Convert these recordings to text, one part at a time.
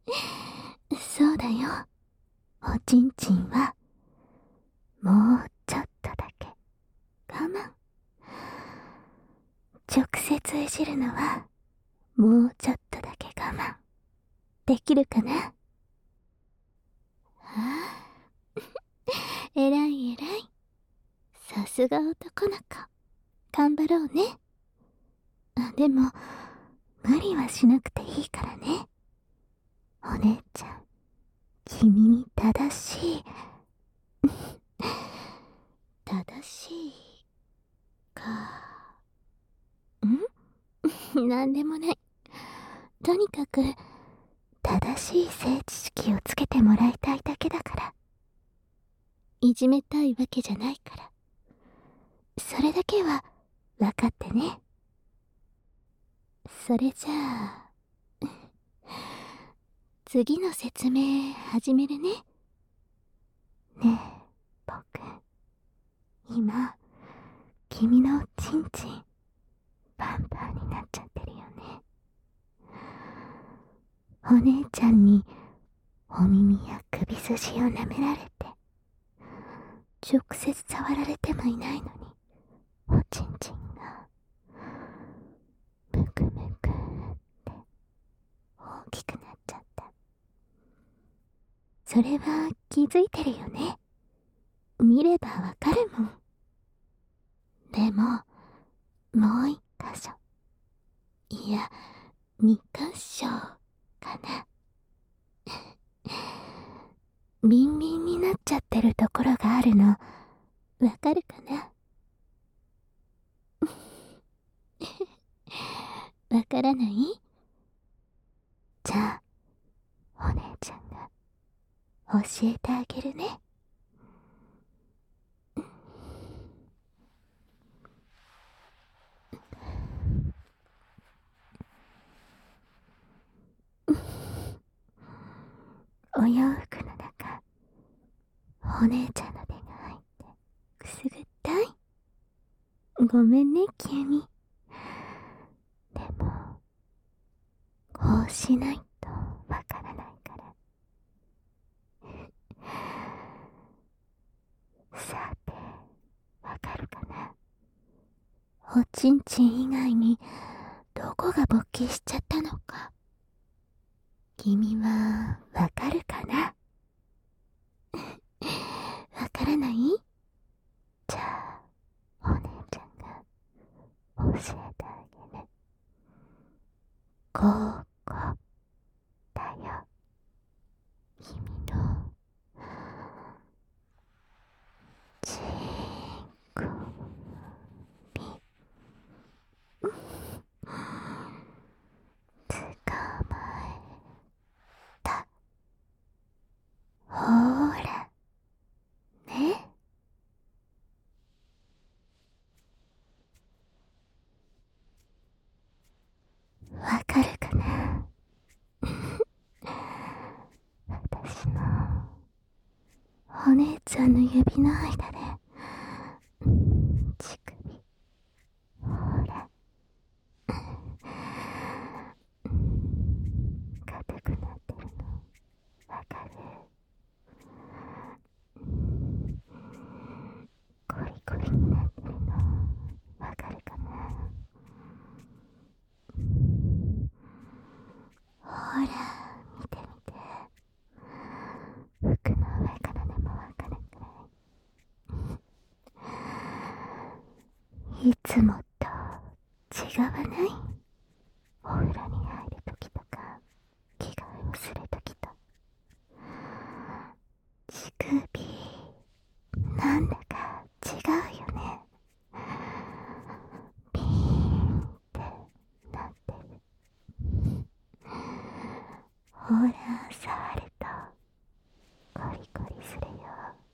そうだよ。おちんちんは、もうちょっとだけ我慢。直接いじるのは、もうちょっとだけ我慢。できるかな？ああ、えらいえらい。さすが男の子。頑張ろうね。でも、無理はしなくていいからね。お姉ちゃん、君に正しい。正しいか。なんでもない。とにかく、正しい性知識をつけてもらいたいだけだから。いじめたいわけじゃないから。それだけは分かってね。それじゃあ、次の説明始めるね。ねえ、僕。今、君のチンチン、パンパンになっちゃってるよね。お姉ちゃんに、お耳や首筋を舐められて、直接触られてもいないのに、おちんちんが、むくむくって大きくなっちゃった。それは気づいてるよね。見ればわかるもん。でも、もう一箇所。いや、二箇所かな。ビンビンになっちゃってるところがあるの、わかるかな？わからない？じゃあ、お姉ちゃんが教えてあげるね。お洋服の中、お姉ちゃんの手が入ってくすぐったい。ごめんね、急に。でも、こうしないとわからないから。さて、わかるかな？おちんちん以外にどこが勃起しちゃったのか。君はわかるかな？わからない？じゃあ、お姉ちゃんが教えてあげる。ここだよ。君のちんこび。捕まえた。ほーら、ね。わかるかな？私のお姉ちゃんの指の間で、乳首、ほら、硬くなってるの、わかる？コリコリになってるの、わかるかな？ほら、見てみて。服の上からでもわかるくらい。いつもと違わない？お風呂に入るときとか、着替えをするときと。乳首、なんだか違うよね。ピーンってなってる。ほら、触るとコリコリするよ。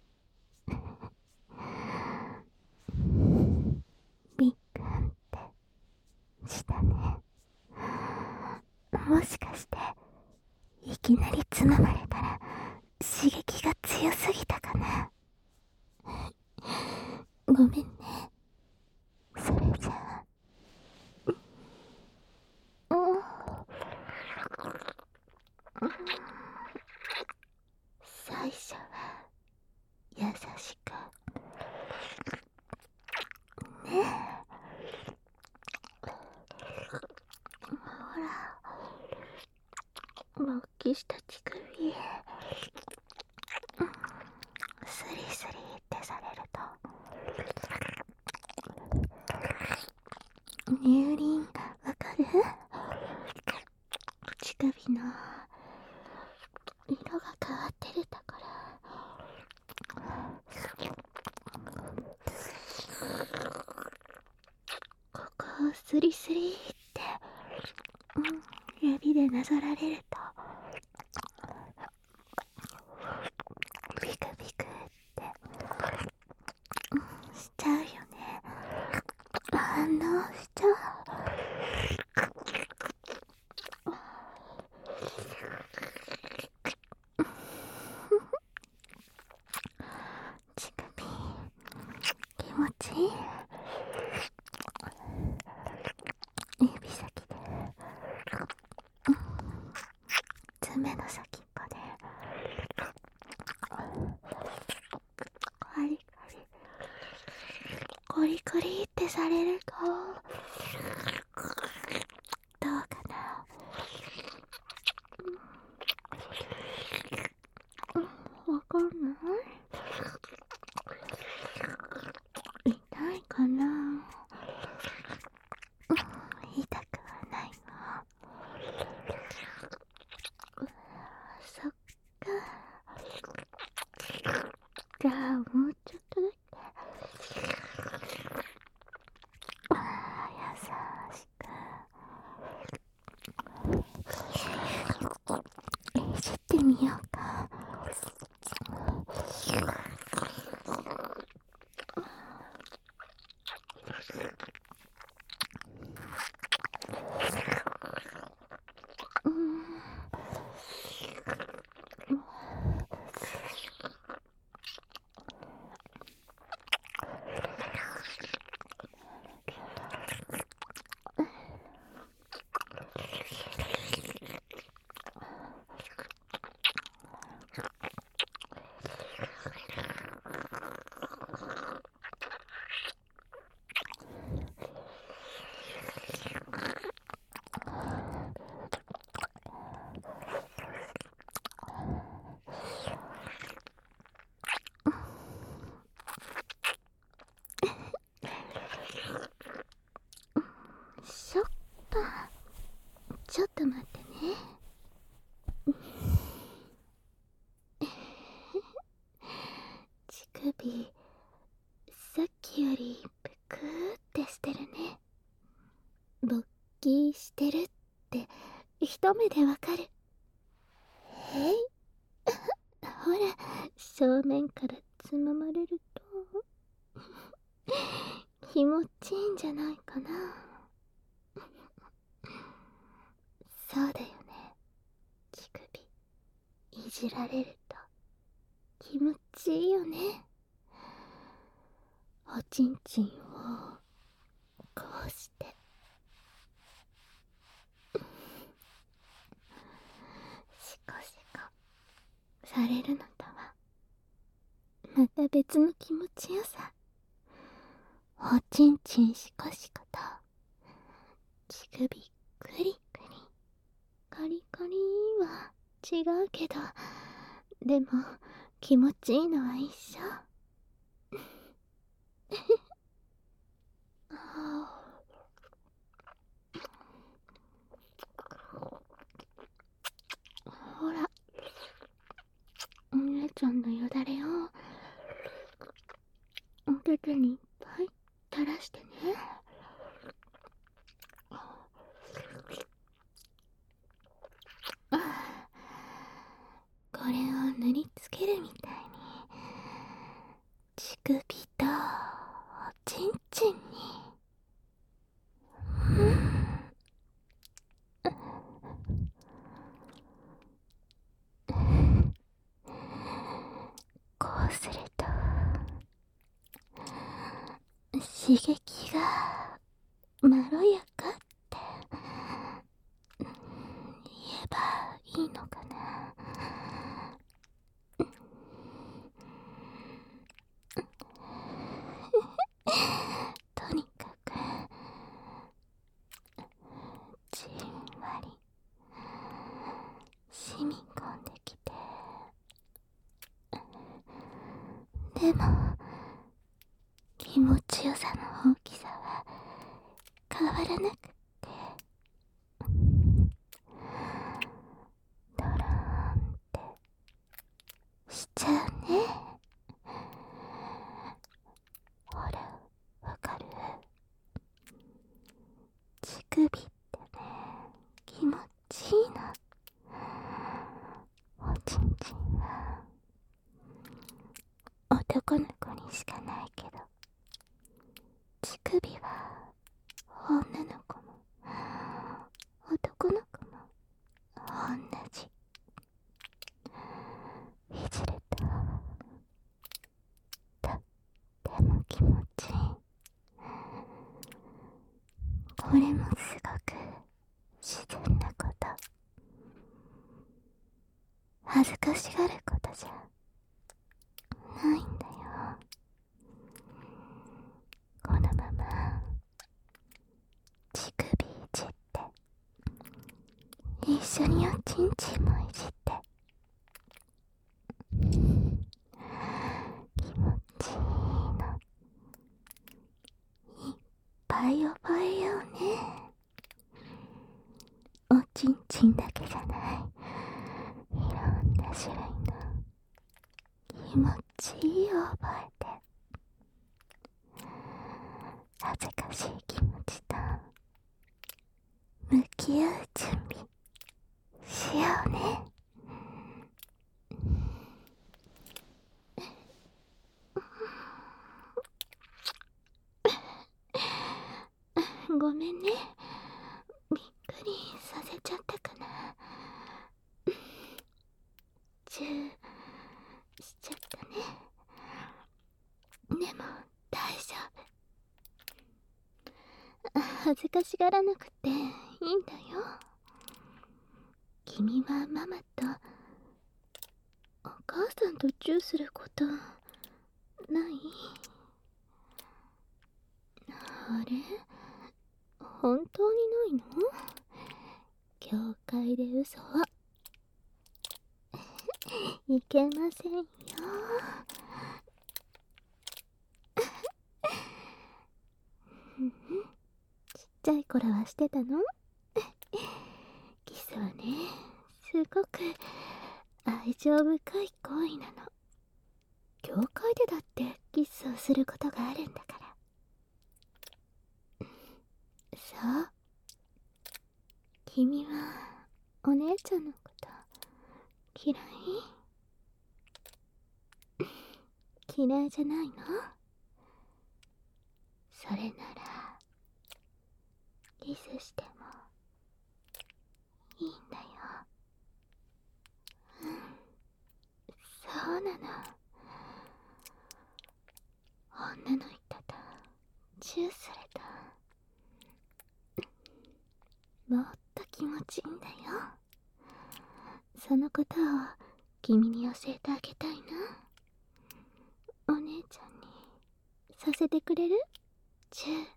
びっくんってしたね。もしかしていきなりつままれたら刺激が強すぎたかな？ごめんね。それじゃあ、 最初は優しくね。ほら、勃起した乳首スリスリってされると、乳輪わかる？乳首の色が変わってるだからここをスリスリって、指でなぞられるとビクビクってしちゃうよね。反応しちゃう。乳首気持ちいい。指先で爪の先っぽでコリコリってされるとどうかな。わかんない。痛いかな。痛くはないの。そっか。じゃあもうちょっとだけ優しくいじってみようか。そっか。ちょっと待ってね。乳首さっきよりぷくーってしてるね。勃起してるって一目でわかる。へいほら、正面からつままれると気持ちいいんじゃないかな。そうだよね。乳首いじられると気持ちいいよね。おちんちんをこうしてシコシコされるのとはまた別の気持ちよさ。おちんちんシコシコと乳首クリクリコリコリは違うけど、でも気持ちいいのは一緒。ほら、お姉ちゃんのよだれをお手手にいっぱい垂らしてね。これを塗りつけるみたいに乳首とおちんちんに、こうすると刺激がまろやかって言えばいいのかな。とにかくじんわり染み込んできて、でも気持ちよさの大きさは変わらなくって、ドローンってしちゃうね。ほら、わかる？乳首ってね、気持ちいいの。おちんちんは男の子にしかないけど、乳首は女の子も男の子も同じ。いじるととっても気持ちいい。これもすごく自然なこと、恥ずかしがることじゃないんだよ。このまま乳首いじって一緒におちんちんもいじって、気持ちいいのいっぱい覚えようね。おちんちんだけじゃない、いろんな種類の気持ちいいを覚えて、恥ずかしい気持ちと向き合う準備しようね。ごめんね、びっくりさせちゃったかな。チューしちゃったね。でも大丈夫。恥ずかしがらなくていいんだよ。君はママとお母さんとチューすることない？あれ、本当にないの？教会で嘘はいけませんよ。ちっちゃい頃はしてたの？キスはね、すごく愛情深い行為なの。教会でだってキスをすることがあるんだから。そう。君はお姉ちゃんのこと嫌い？嫌いじゃないの？それならキスしてもいいんだよ。うん、そうなの。女の人とチューするともっと気持ちいいんだよ。そのことを君に教えてあげたいな。お姉ちゃんにさせてくれる？チュー。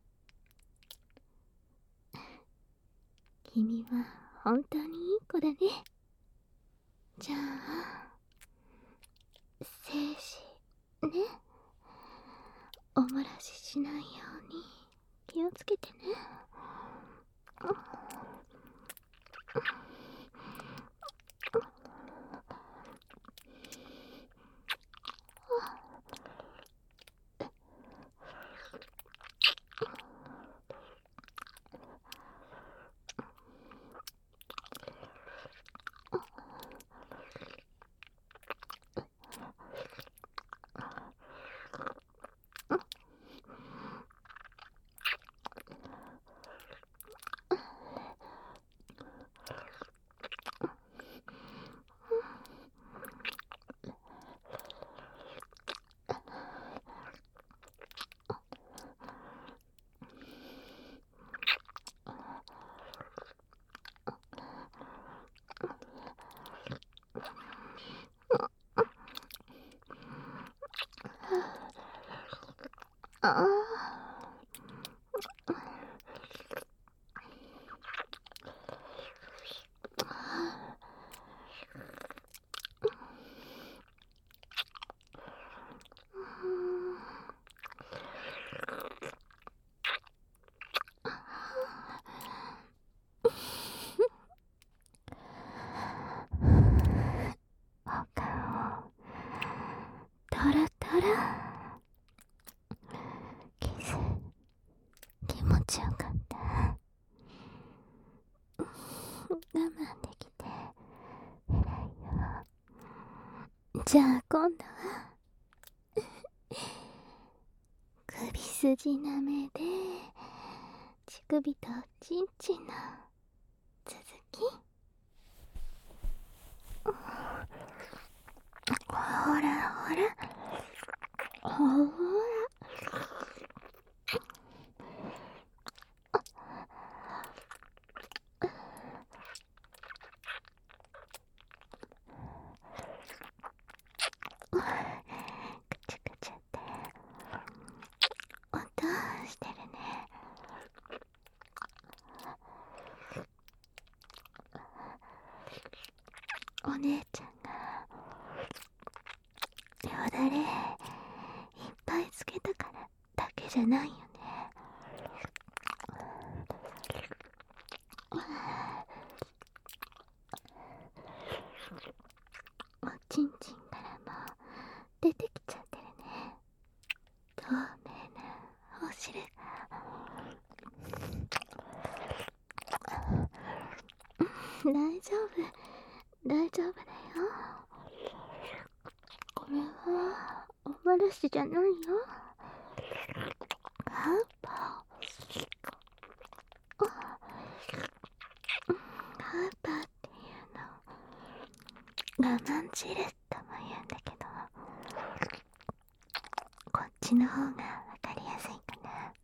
君は本当にいい子だね。じゃあ精子ね、お漏らししないように気をつけてね。 あお顔トロトロキス気持ちよかった。我慢できて偉いよ。じゃあ今度は首筋舐めで乳首とおちんちんの続き。ほらほらほらくちゅくちゅって音してるね。お姉ちゃんがよだれいっぱいつけたからだけじゃないよね。おちんちんからも出てきちゃってるね。透明なお汁が。大丈夫大丈夫だよ。これはおまらしじゃないよ。ハーパーハーパーっていうの我慢汁とも言うんだけど、こっちの方がわかりやすいかな。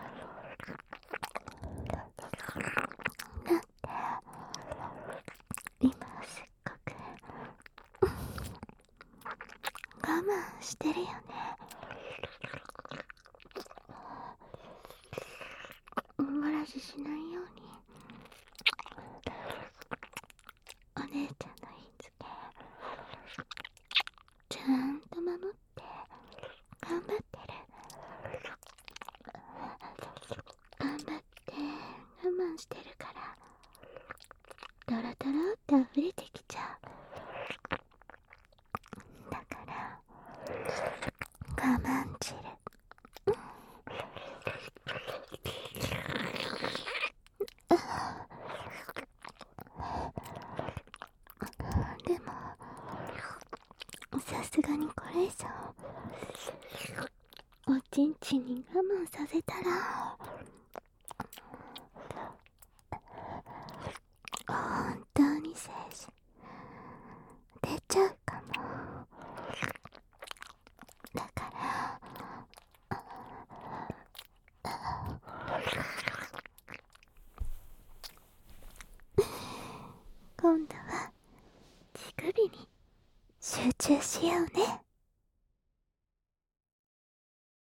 だって今すっごく我慢してるよね。おもらししないようにお姉ちゃんの言いつけちゃんと守って頑張ってる。頑張って我慢してるからドロドロって溢れてきちゃう。だから我慢汁。でもさすがにこれ以上おちんちんに我慢させたら本当に精子出ちゃうかも。だから今度は乳首に集中しようね。